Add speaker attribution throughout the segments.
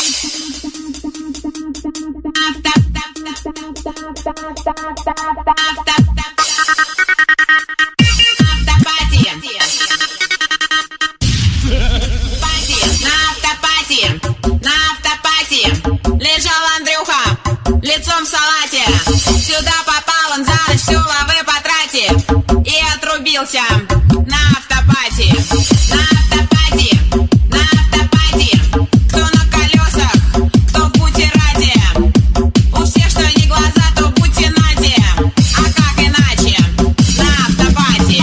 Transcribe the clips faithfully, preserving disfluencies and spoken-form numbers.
Speaker 1: Лицом в салате. Сюда попал он за ночь, все лавы потратив и отрубился на автопате. На автопате, на автопате. Кто на колесах, кто в бутерате. У всех что не глаза, то будьте нате. А как иначе? На автопате.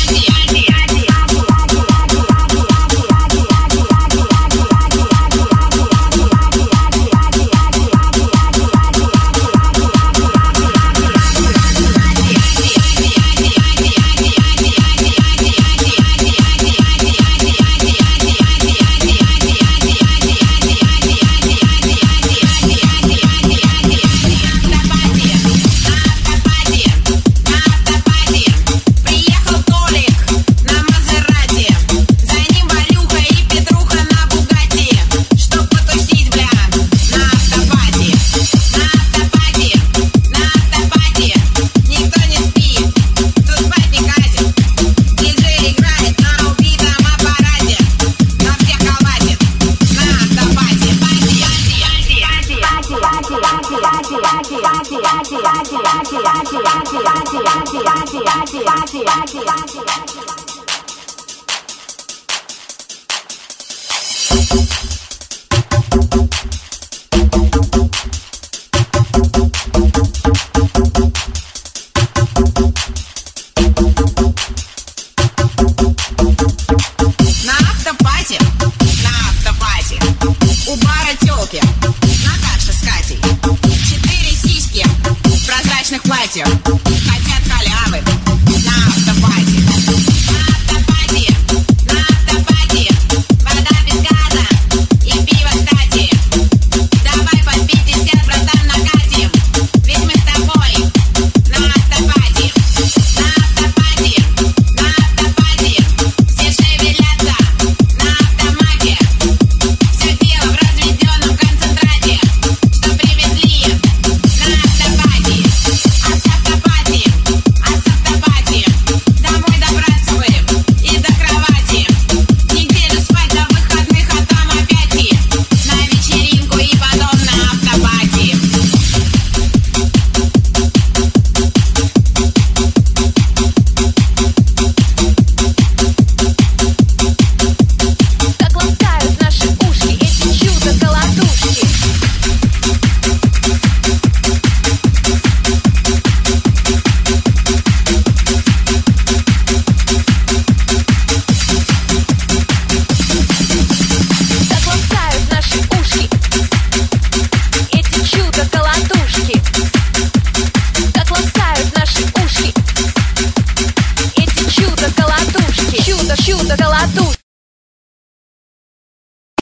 Speaker 1: У бара тёлки Наташа с Катей. Четыре сиськи в прозрачных платьях хотят халявы.